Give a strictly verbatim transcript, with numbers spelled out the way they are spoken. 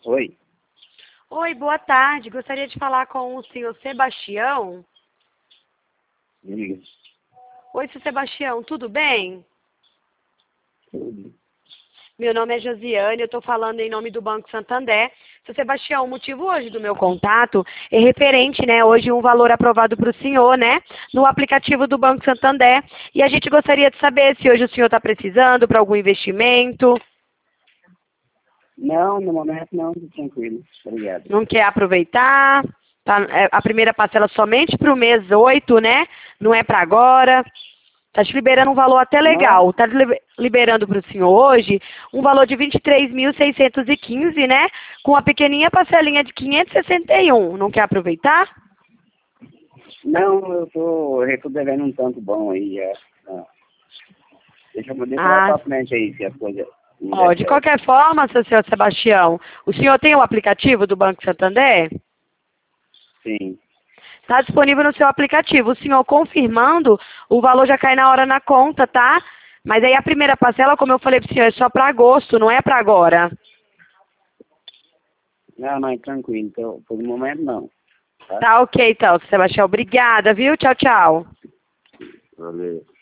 Oi. Oi, boa tarde. Gostaria de falar com o senhor Sebastião. Diga. Oi, senhor Sebastião, tudo bem? Tudo. Meu nome é Josiane, eu estou falando em nome do Banco Santander. Senhor Sebastião, o motivo hoje do meu contato é referente, né, hoje um valor aprovado para o senhor, né, no aplicativo do Banco Santander. E a gente gostaria de saber se hoje o senhor está precisando para algum investimento. Não, no momento não, tô tranquilo. Obrigado. Não quer aproveitar? Tá, é, a primeira parcela somente para o mês oito, né? Não é para agora. Está te liberando um valor até legal. Está liberando para o senhor hoje um valor de vinte e três mil seiscentos e quinze, né? Com uma pequenininha parcelinha de quinhentos e sessenta e um. Não quer aproveitar? Não, eu tô, eu tô devendo um tanto bom aí. É, não. Deixa eu deixa eu Ah, lá pra frente aí, se as coisas não ó, der de certo. qualquer forma, seu senhor Sebastião, o senhor tem o aplicativo do Banco Santander? Sim. Está disponível no seu aplicativo. O senhor confirmando, o valor já cai na hora na conta, tá? Mas aí a primeira parcela, como eu falei para o senhor, é só para agosto, não é para agora. Não, não, é tranquilo. Então, por um momento não. Tá? Tá ok, então, Sebastião. Obrigada, viu? Tchau, tchau. Valeu.